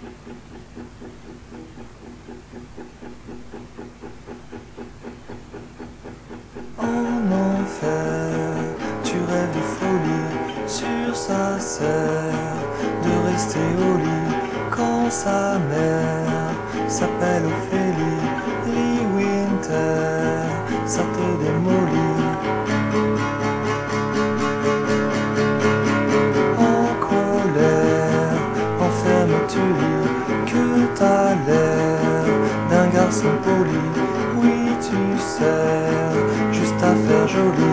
En enfer, tu rêves de folie sur sa serre, de rester au lit quand sa mère s'appelle Ophélie. Lee Winter, ça te démolit. En colère, enferme-tu dis que t'as l'air d'un garçon poli. Oui, tu sers juste à faire joli.